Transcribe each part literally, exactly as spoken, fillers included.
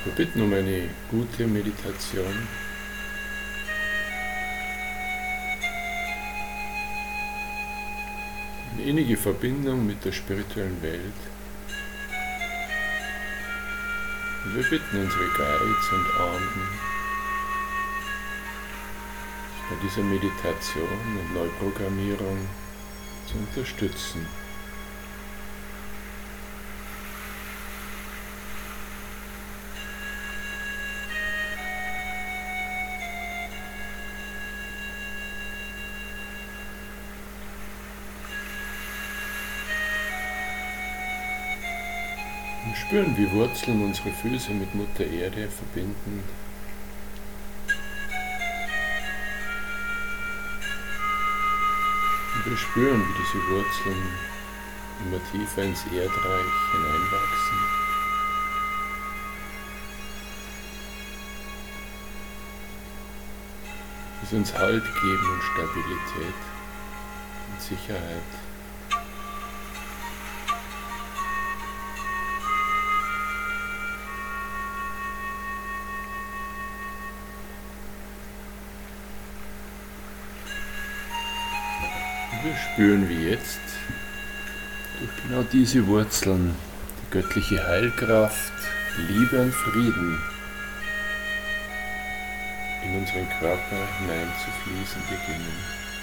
Wir bitten um eine gute Meditation. Eine innige Verbindung mit der spirituellen Welt. Und wir bitten unsere Guides und Ahnen, bei dieser Meditation und Neuprogrammierung zu unterstützen. Wir spüren, wie Wurzeln unsere Füße mit Mutter Erde verbinden. Und wir spüren, wie diese Wurzeln immer tiefer ins Erdreich hineinwachsen. Wie sie uns Halt geben und Stabilität und Sicherheit. Wir spüren, wie jetzt durch genau diese Wurzeln die göttliche Heilkraft, Liebe und Frieden in unseren Körper hineinzufließen beginnen.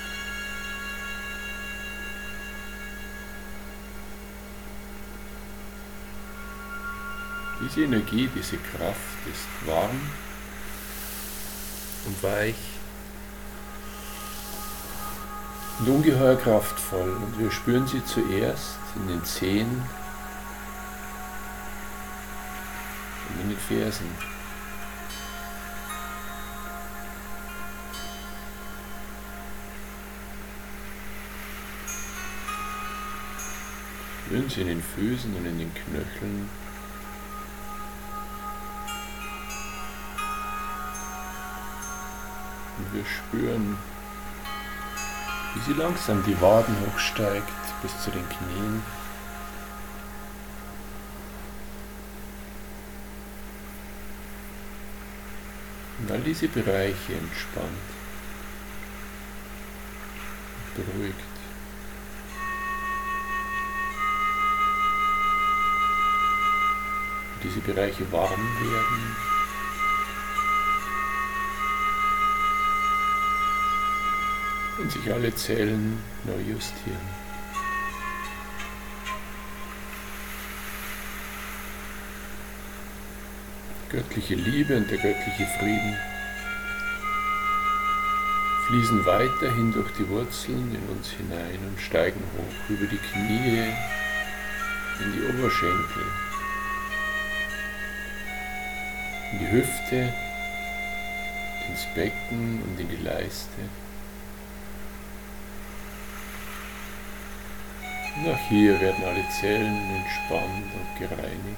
Diese Energie, diese Kraft ist warm und weich und ungeheuer kraftvoll, und wir spüren sie zuerst in den Zehen und in den Fersen. Spüren sie in den Füßen und in den Knöcheln. Und wir spüren, wie sie langsam die Waden hochsteigt bis zu den Knien. Und all diese Bereiche entspannt und beruhigt. Und diese Bereiche warm werden. Und sich alle Zellen neu justieren. Die göttliche Liebe und der göttliche Frieden fließen weiterhin durch die Wurzeln in uns hinein und steigen hoch über die Knie in die Oberschenkel, in die Hüfte, ins Becken und in die Leiste. Und auch hier werden alle Zellen entspannt und gereinigt.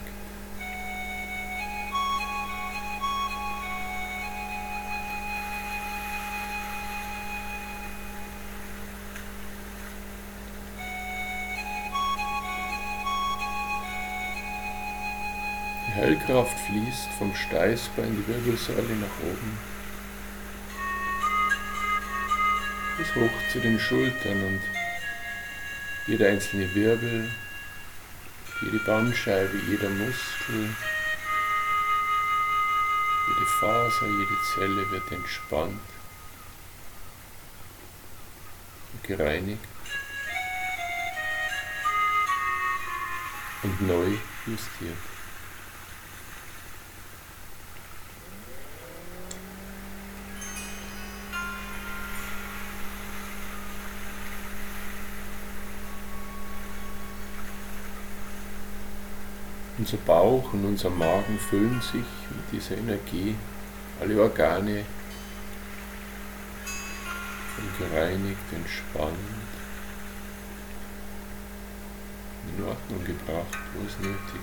Die Heilkraft fließt vom Steißbein, die Wirbelsäule nach oben, bis hoch zu den Schultern, und jeder einzelne Wirbel, jede Bandscheibe, jeder Muskel, jede Faser, jede Zelle wird entspannt und gereinigt und neu justiert. Unser Bauch und unser Magen füllen sich mit dieser Energie, alle Organe sind gereinigt, entspannt, in Ordnung gebracht, wo es nötig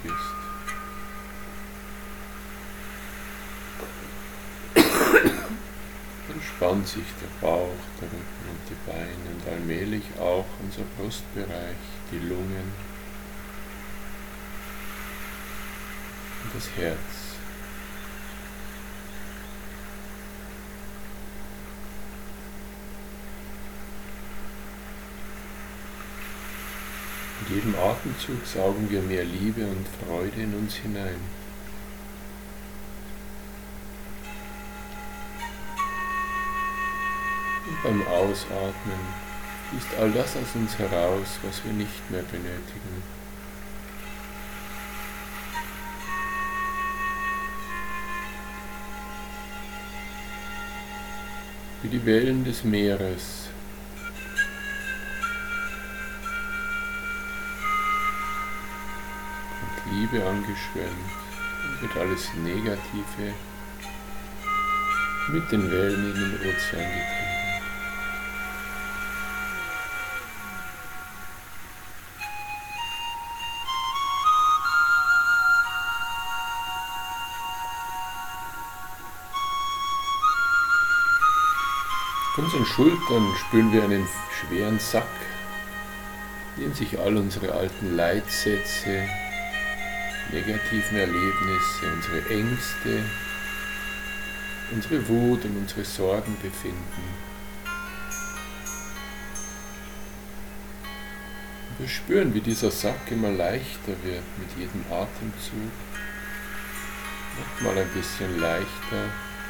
ist. Entspannt sich der Bauch, der Rücken und die Beine und allmählich auch unser Brustbereich, die Lungen und das Herz. Mit jedem Atemzug saugen wir mehr Liebe und Freude in uns hinein. Und beim Ausatmen fließt all das aus uns heraus, was wir nicht mehr benötigen. Wie die Wellen des Meeres. Und Liebe angeschwemmt und wird alles Negative mit den Wellen in den Ozean getrieben. Auf unseren Schultern spüren wir einen schweren Sack, in dem sich all unsere alten Leitsätze, negativen Erlebnisse, unsere Ängste, unsere Wut und unsere Sorgen befinden. Und wir spüren, wie dieser Sack immer leichter wird mit jedem Atemzug, nochmal ein bisschen leichter.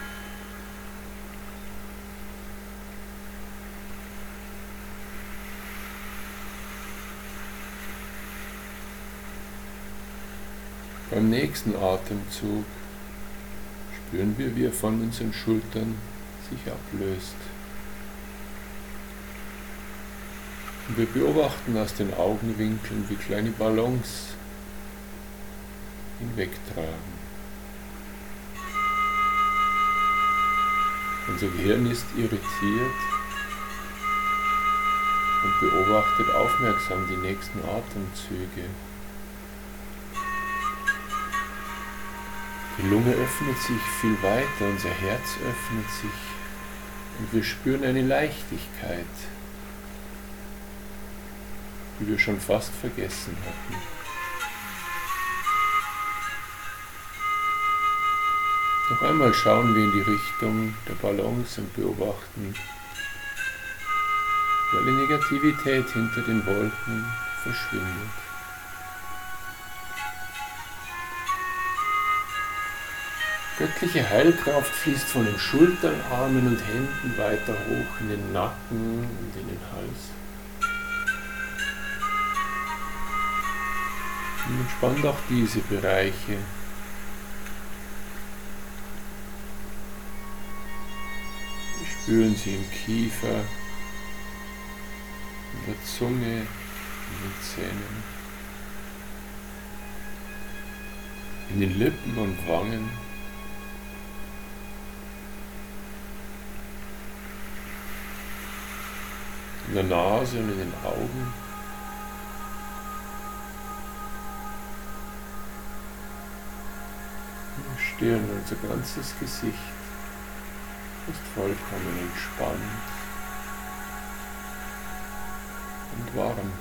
Beim nächsten Atemzug spüren wir, wie er von unseren Schultern sich ablöst. Und wir beobachten aus den Augenwinkeln, wie kleine Ballons hinwegtragen. Unser Gehirn ist irritiert und beobachtet aufmerksam die nächsten Atemzüge. Die Lunge öffnet sich viel weiter, unser Herz öffnet sich und wir spüren eine Leichtigkeit, die wir schon fast vergessen hatten. Noch einmal schauen wir in die Richtung der Ballons und beobachten, wie alle Negativität hinter den Wolken verschwindet. Göttliche Heilkraft fließt von den Schultern, Armen und Händen weiter hoch in den Nacken und in den Hals. Und entspannt auch diese Bereiche. Wir spüren sie im Kiefer, in der Zunge, in den Zähnen, in den Lippen und Wangen. In der Nase und in den Augen. In der Stirn, unser ganzes Gesicht ist vollkommen entspannt und warm.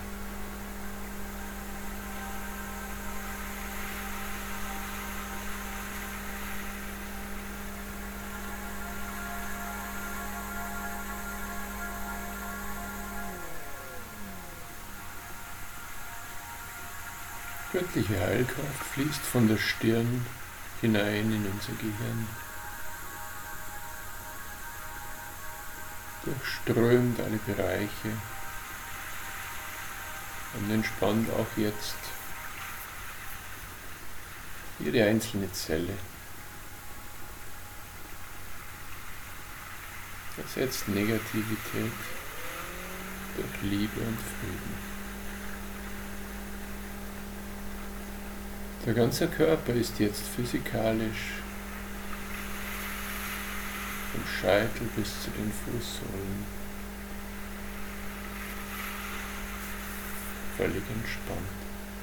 Göttliche Heilkraft fließt von der Stirn hinein in unser Gehirn, durchströmt alle Bereiche und entspannt auch jetzt jede einzelne Zelle. Ersetzt Negativität durch Liebe und Frieden. Der ganze Körper ist jetzt physikalisch vom Scheitel bis zu den Fußsohlen völlig entspannt.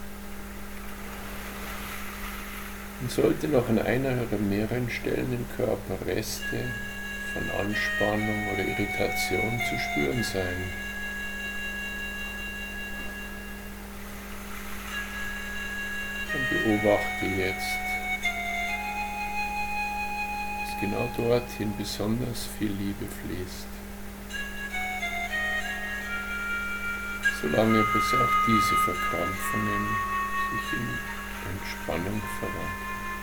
Und sollte noch an einer oder mehreren Stellen im Körper Reste von Anspannung oder Irritation zu spüren sein, dann beobachte jetzt, dass genau dorthin besonders viel Liebe fließt. solange bis auch diese Verkrampfungen sich in Entspannung verwandeln.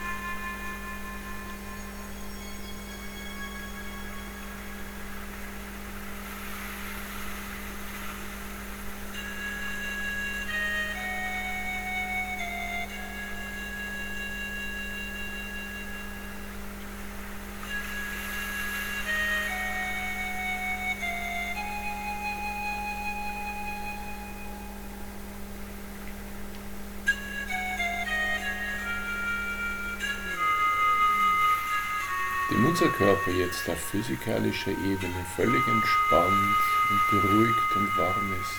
Dem unser Körper jetzt auf physikalischer Ebene völlig entspannt und beruhigt und warm ist,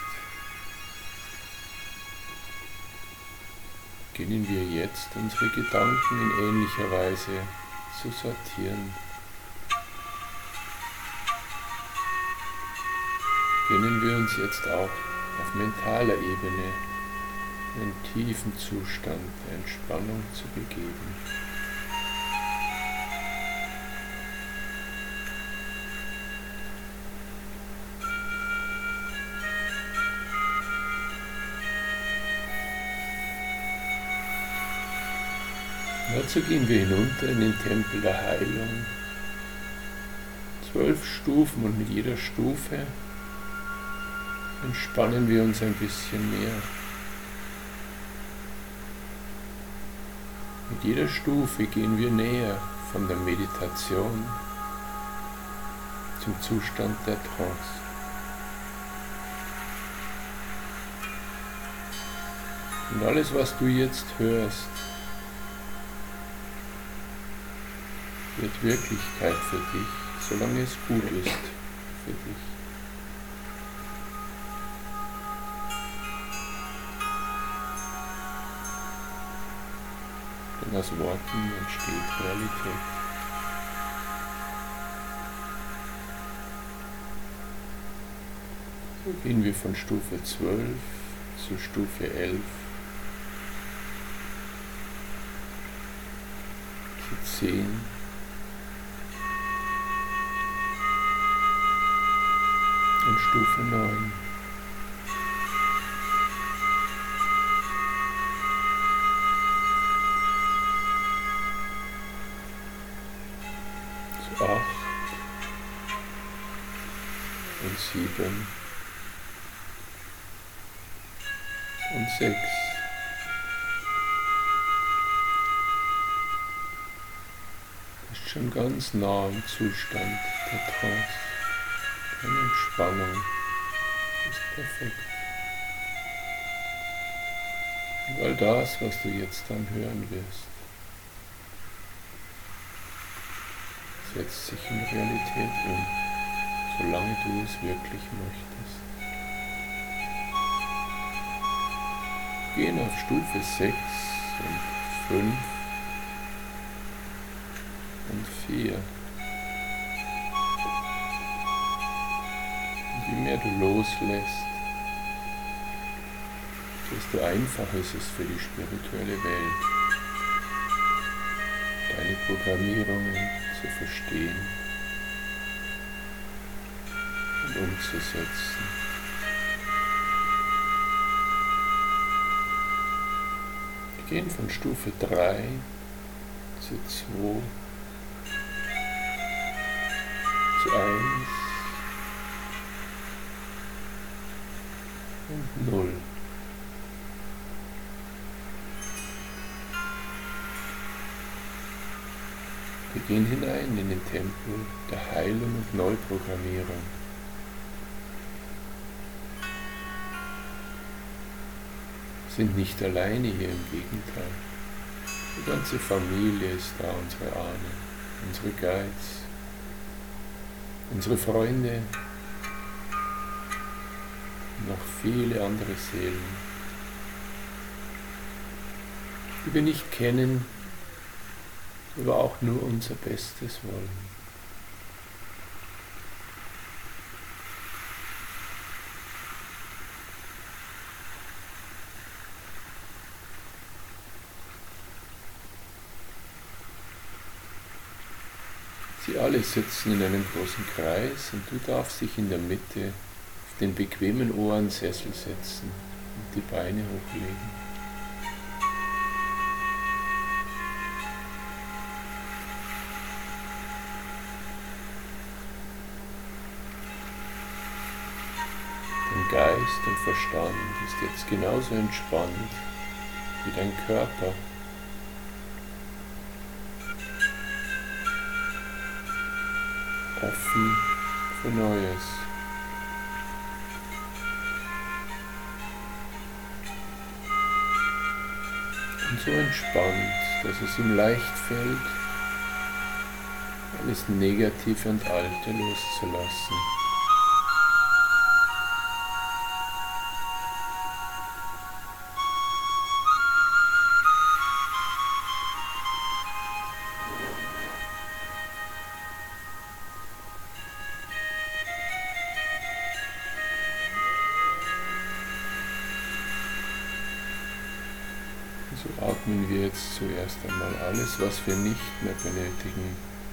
beginnen wir jetzt unsere Gedanken in ähnlicher Weise zu sortieren. Beginnen wir uns jetzt auch auf mentaler Ebene in einen tiefen Zustand der Entspannung zu begeben. Dazu gehen wir hinunter in den Tempel der Heilung. Zwölf Stufen und mit jeder Stufe entspannen wir uns ein bisschen mehr. Mit jeder Stufe gehen wir näher von der Meditation zum Zustand der Trance. Und alles, was du jetzt hörst, wird Wirklichkeit für dich, solange es gut ist für dich. Denn aus Worten entsteht Realität. So gehen wir von Stufe zwölf zu Stufe elf, zu zehn, und Stufe neun. Zu acht und sieben und sechs. Ist schon ganz nah im Zustand der Trance. Eine Entspannung ist perfekt. Und all das, was du jetzt dann hören wirst, setzt sich in Realität um, solange du es wirklich möchtest. Wir gehen auf Stufe sechs und fünf und vier. Je mehr du loslässt, desto einfacher ist es für die spirituelle Welt, deine Programmierungen zu verstehen und umzusetzen. Wir gehen von Stufe drei zu zwei zu eins und null. Wir gehen hinein in den Tempel der Heilung und Neuprogrammierung. Wir sind nicht alleine hier, im Gegenteil. Die ganze Familie ist da, unsere Ahnen, unsere Guides, unsere Freunde, noch viele andere Seelen, die wir nicht kennen, aber auch nur unser Bestes wollen. Sie alle sitzen in einem großen Kreis und du darfst dich in der Mitte den bequemen Ohrensessel setzen und die Beine hochlegen. Dein Geist und Verstand ist jetzt genauso entspannt wie dein Körper. Offen für Neues. Und so entspannt, dass es ihm leicht fällt, alles Negative und Alte loszulassen. So atmen wir jetzt zuerst einmal alles, was wir nicht mehr benötigen,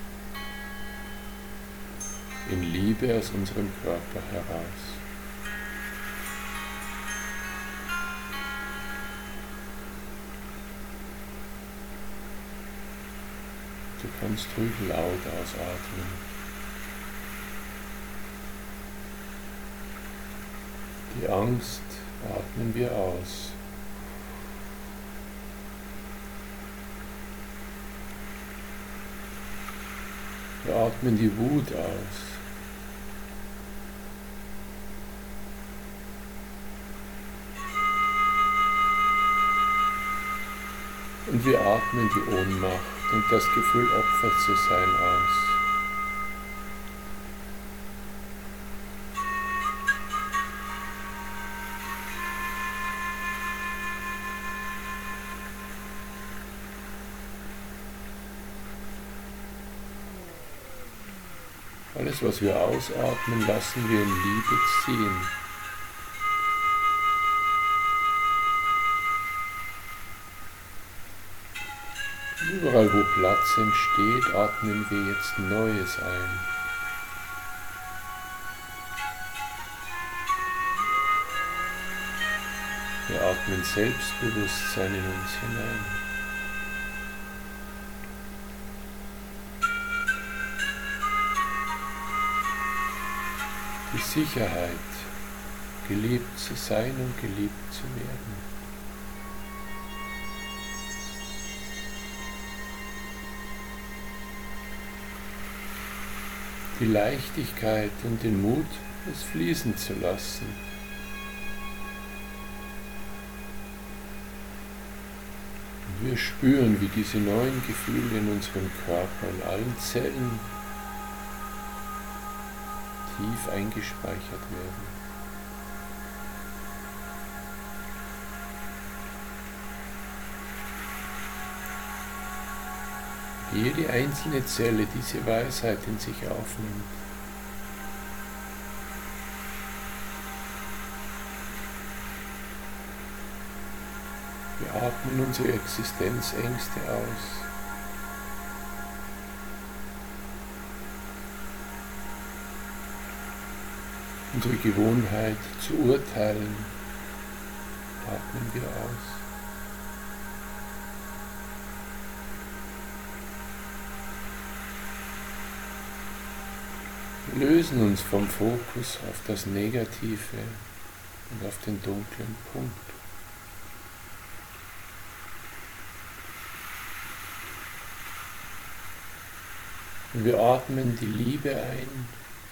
in Liebe aus unserem Körper heraus. Du kannst ruhig laut ausatmen. Die Angst atmen wir aus. Wir atmen die Wut aus. Und wir atmen die Ohnmacht und das Gefühl, Opfer zu sein, aus. Alles, was wir ausatmen, lassen wir in Liebe ziehen. Überall, wo Platz entsteht, atmen wir jetzt Neues ein. Wir atmen Selbstbewusstsein in uns hinein. Die Sicherheit, geliebt zu sein und geliebt zu werden. Die Leichtigkeit und den Mut, es fließen zu lassen. Und wir spüren, wie diese neuen Gefühle in unserem Körper, in allen Zellen, tief eingespeichert werden. Jede einzelne Zelle diese Weisheit in sich aufnimmt. Wir atmen unsere Existenzängste aus. Unsere Gewohnheit zu urteilen, atmen wir aus. Wir lösen uns vom Fokus auf das Negative und auf den dunklen Punkt. Und wir atmen die Liebe ein.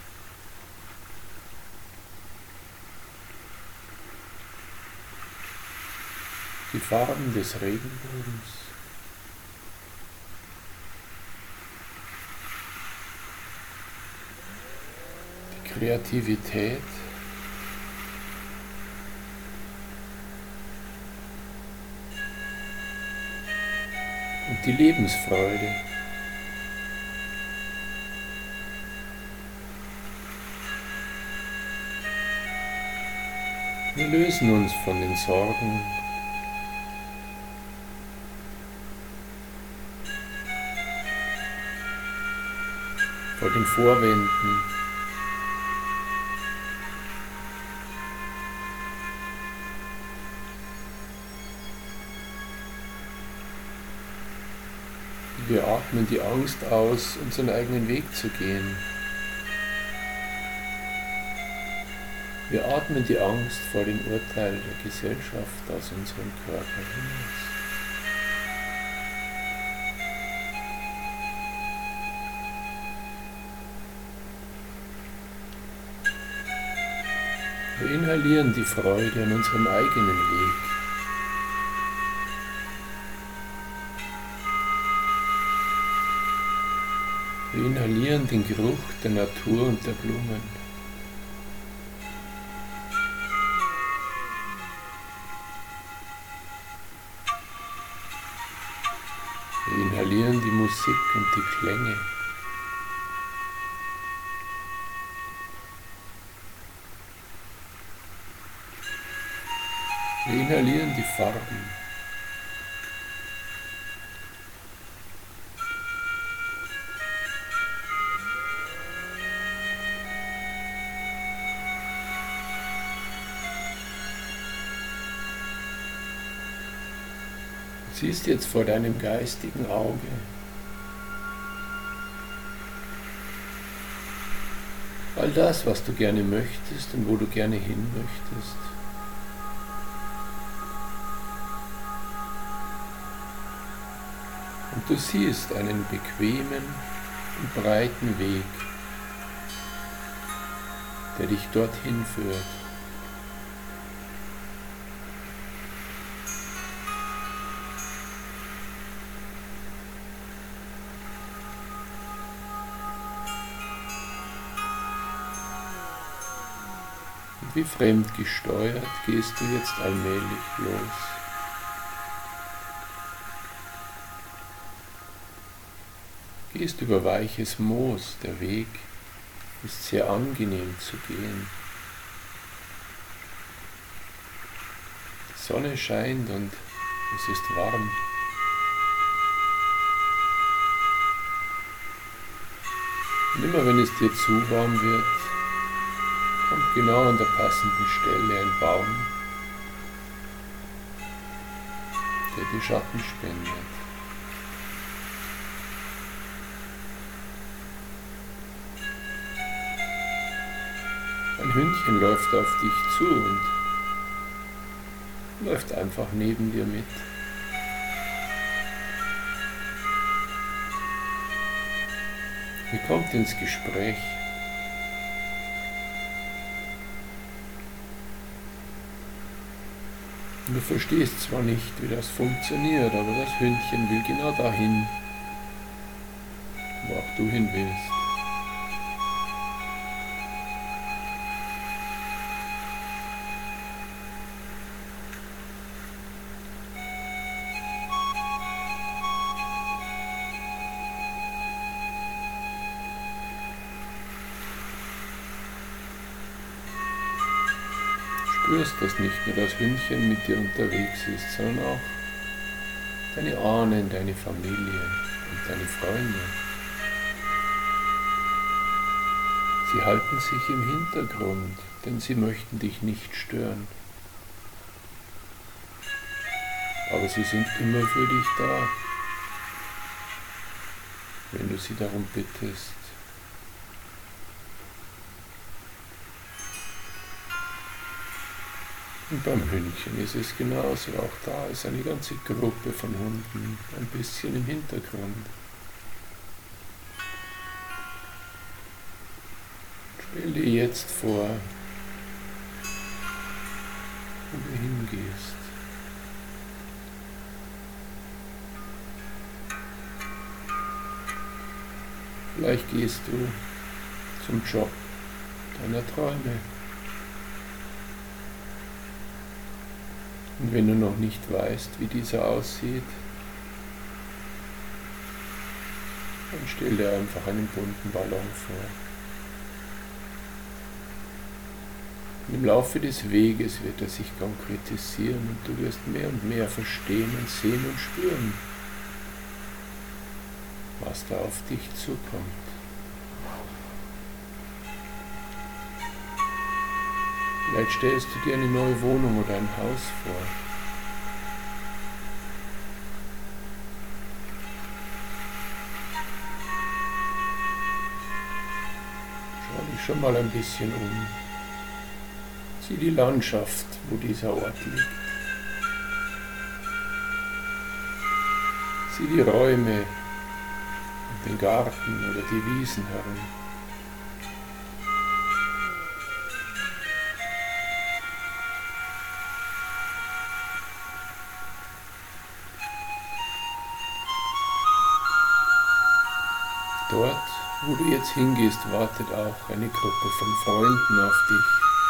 Die Farben des Regenbogens. Die Kreativität. Und die Lebensfreude. Wir lösen uns von den Sorgen, vor den Vorwänden, Wir atmen die Angst aus, unseren eigenen Weg zu gehen. Wir atmen die Angst vor dem Urteil der Gesellschaft aus unserem Körper hinaus. Wir inhalieren die Freude an unserem eigenen Weg. Wir inhalieren den Geruch der Natur und der Blumen. Wir inhalieren die Musik und die Klänge. Wir inhalieren die Farben. Du siehst jetzt vor deinem geistigen Auge all das, was du gerne möchtest und wo du gerne hin möchtest. Und du siehst einen bequemen und breiten Weg, der dich dorthin führt. Und wie fremdgesteuert gehst du jetzt allmählich los. Gehst über weiches Moos, der Weg ist sehr angenehm zu gehen. Die Sonne scheint und es ist warm. Und immer wenn es dir zu warm wird, kommt genau an der passenden Stelle ein Baum, der dir Schatten spendet. Ein Hündchen läuft auf dich zu und läuft einfach neben dir mit. Ihr kommt ins Gespräch. Und du verstehst zwar nicht, wie das funktioniert, aber das Hündchen will genau dahin, wo auch du hin willst. Du spürst, dass nicht nur das Hündchen mit dir unterwegs ist, sondern auch deine Ahnen, deine Familie und deine Freunde. Sie halten sich im Hintergrund, denn sie möchten dich nicht stören. Aber sie sind immer für dich da, wenn du sie darum bittest. Und beim Hündchen ist es genauso, auch da ist eine ganze Gruppe von Hunden ein bisschen im Hintergrund. Stell dir jetzt vor, wo du hingehst. Vielleicht gehst du zum Job deiner Träume. Und wenn du noch nicht weißt, wie dieser aussieht, dann stell dir einfach einen bunten Ballon vor. Und im Laufe des Weges wird er sich konkretisieren und du wirst mehr und mehr verstehen und sehen und spüren, was da auf dich zukommt. Vielleicht stellst du dir eine neue Wohnung oder ein Haus vor. dich schon mal ein bisschen um. Sieh die Landschaft, wo dieser Ort liegt. Sieh die Räume und den Garten oder die Wiesen herum. Dort, wo du jetzt hingehst, wartet auch eine Gruppe von Freunden auf dich.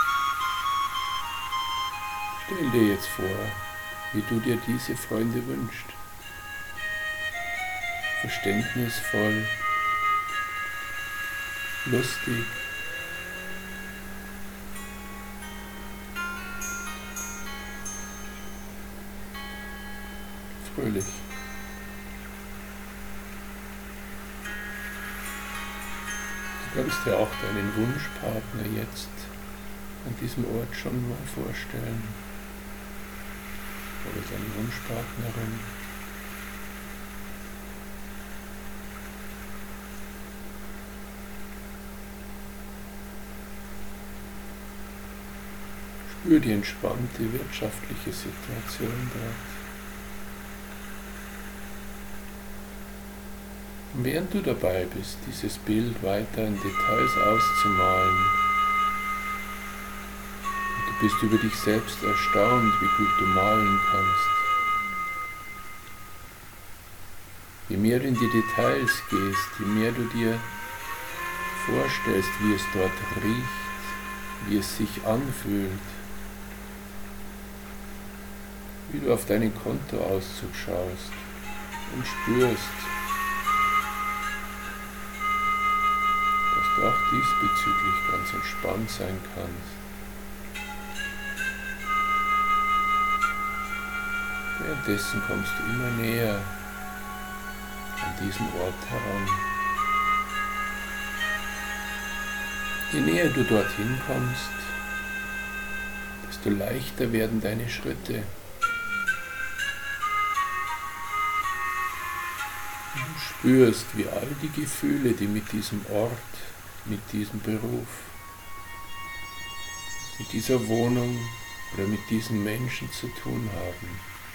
Stell dir jetzt vor, wie du dir diese Freunde wünschst. Verständnisvoll, lustig, fröhlich. Du kannst dir auch deinen Wunschpartner jetzt an diesem Ort schon mal vorstellen. Oder deine Wunschpartnerin. Spür die entspannte wirtschaftliche Situation dort. Und während du dabei bist, dieses Bild weiter in Details auszumalen, und du bist über dich selbst erstaunt, wie gut du malen kannst. Je mehr du in die Details gehst, je mehr du dir vorstellst, wie es dort riecht, wie es sich anfühlt, wie du auf deinen Kontoauszug schaust und spürst, dass du auch diesbezüglich ganz entspannt sein kannst. Währenddessen kommst du immer näher an diesen Ort heran. Je näher du dorthin kommst, desto leichter werden deine Schritte. Du spürst, wie all die Gefühle, die mit diesem Ort, mit diesem Beruf, mit dieser Wohnung oder mit diesen Menschen zu tun haben,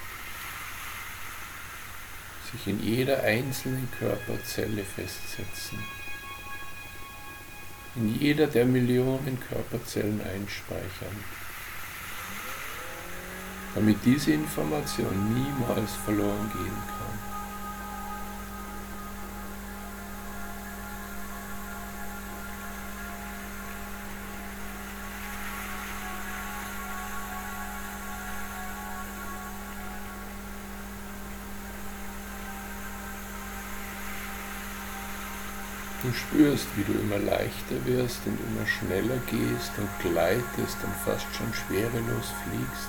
sich in jeder einzelnen Körperzelle festsetzen, in jeder der Millionen Körperzellen einspeichern, damit diese Information niemals verloren gehen kann. Du spürst, wie du immer leichter wirst und immer schneller gehst und gleitest und fast schon schwerelos fliegst.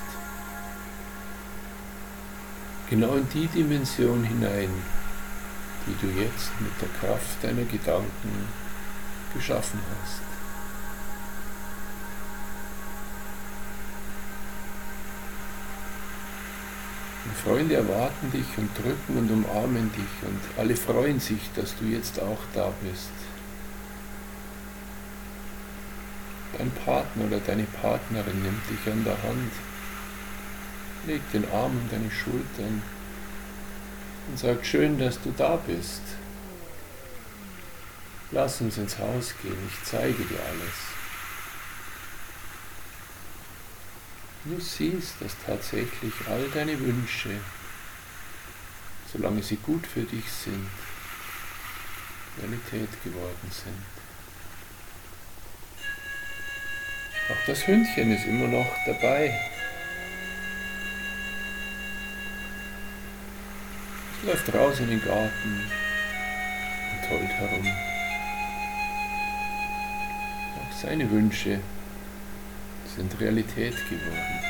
Genau in die Dimension hinein, die du jetzt mit der Kraft deiner Gedanken geschaffen hast. Und Freunde erwarten dich und drücken und umarmen dich und alle freuen sich, dass du jetzt auch da bist. Dein Partner oder deine Partnerin nimmt dich an der Hand, legt den Arm um deine Schultern und sagt, schön, dass du da bist. Lass uns ins Haus gehen, ich zeige dir alles. Du siehst, dass tatsächlich all deine Wünsche, solange sie gut für dich sind, Realität geworden sind. Auch das Hündchen ist immer noch dabei. Es läuft raus in den Garten und tollt herum. Auch seine Wünsche sind Realität geworden.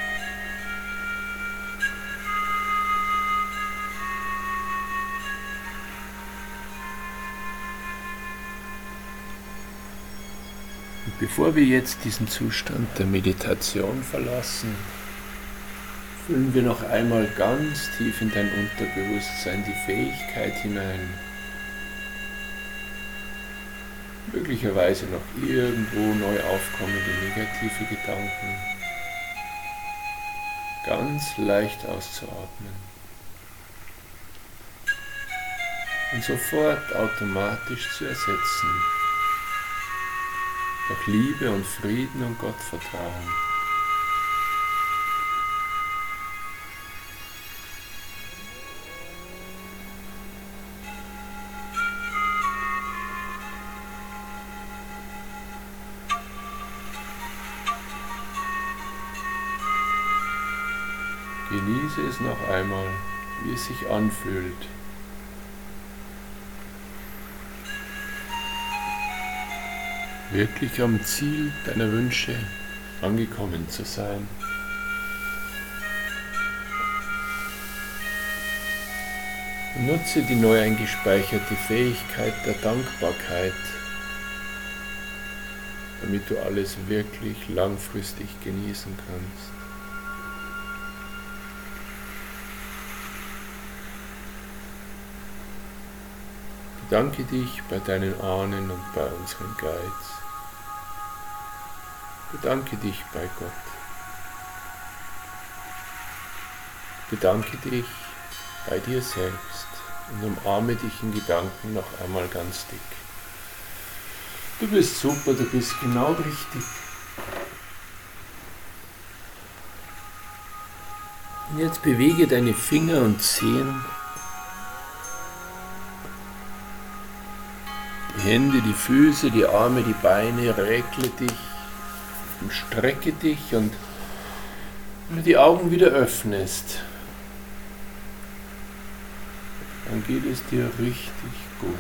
Und bevor wir jetzt diesen Zustand der Meditation verlassen, fühlen wir noch einmal ganz tief in dein Unterbewusstsein die Fähigkeit hinein, möglicherweise noch irgendwo neu aufkommende negative Gedanken ganz leicht auszuatmen und sofort automatisch zu ersetzen durch Liebe und Frieden und Gottvertrauen. Genieße es noch einmal, wie es sich anfühlt. Wirklich am Ziel deiner Wünsche angekommen zu sein. Und nutze die neu eingespeicherte Fähigkeit der Dankbarkeit, damit du alles wirklich langfristig genießen kannst. Bedanke dich bei deinen Ahnen und bei unseren Guides. Bedanke dich bei Gott. Bedanke dich bei dir selbst und umarme dich in Gedanken noch einmal ganz dick. Du bist super, du bist genau richtig. Und jetzt bewege deine Finger und Zehen, die Hände, die Füße, die Arme, die Beine, regle dich und strecke dich, und wenn du die Augen wieder öffnest, dann geht es dir richtig gut,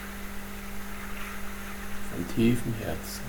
von tiefem Herzen.